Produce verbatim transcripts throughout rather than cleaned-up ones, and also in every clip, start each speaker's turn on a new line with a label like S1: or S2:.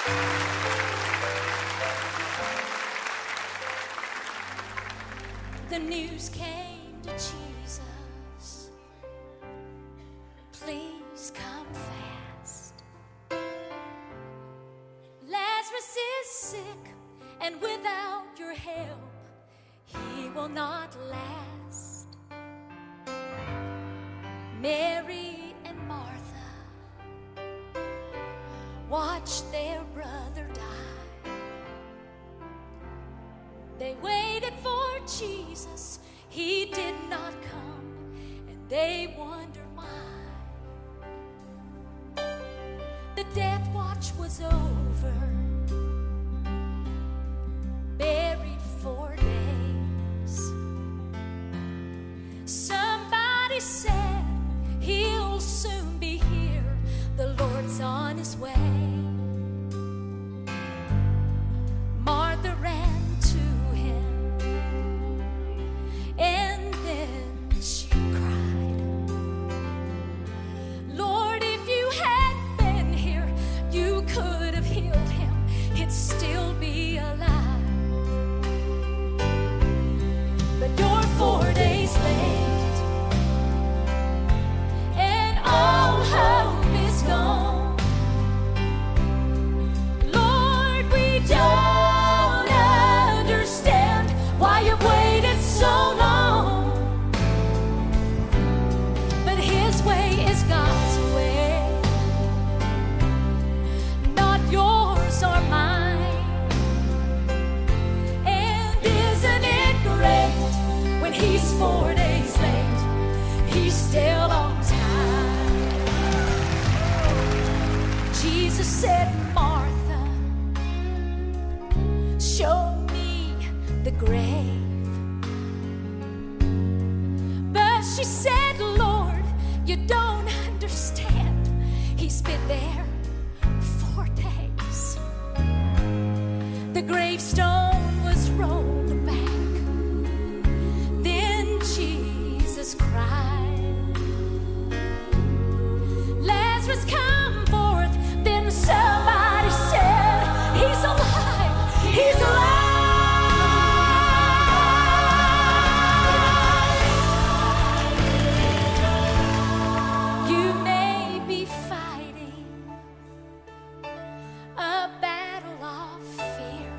S1: The news came to Jesus, please come fast. Lazarus is sick, and without your help, he will not last. Mary and Martha watched their brother die. They waited for Jesus, he did not come, and they wondered why. The death watch was over, buried for days. Somebody said he'll soon be here, the Lord's on his way. Martha ran to him, and then she cried, Lord, if you had been here, you could have healed him, he'd still be alive. But you're four days late, and all hope is gone. Lord, we don't understand why you've waited so long. But his way is God's way, not yours or mine. And isn't it great when he's four days late, he's still on time. Jesus said, Martha, show me the grave. But she said, Lord, you don't understand. He's been there four days. The gravestone was rolled back. Then Jesus cried, Lazarus, come forth. Then somebody said, he's alive, he's alive. You may be fighting a battle of fear.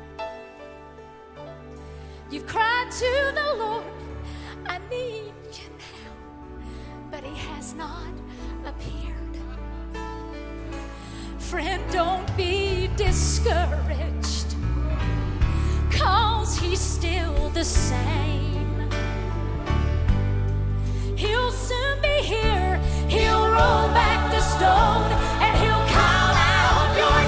S1: You've cried to the Lord, I need you now, but he has not appeared. Friend, don't be discouraged, 'cause he's still the same. He'll soon be here, he'll roll back the stone, and he'll call out your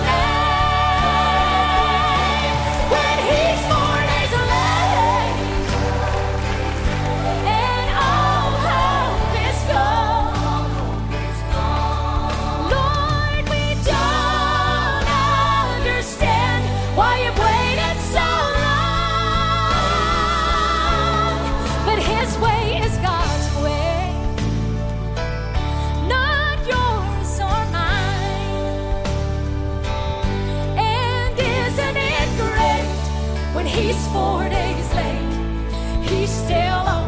S1: name. When he's four days late, and all hope is gone. Lord, we don't understand why you've waited so long. But his way is God's way, not yours or mine. And isn't it great when he's four days late, he's still on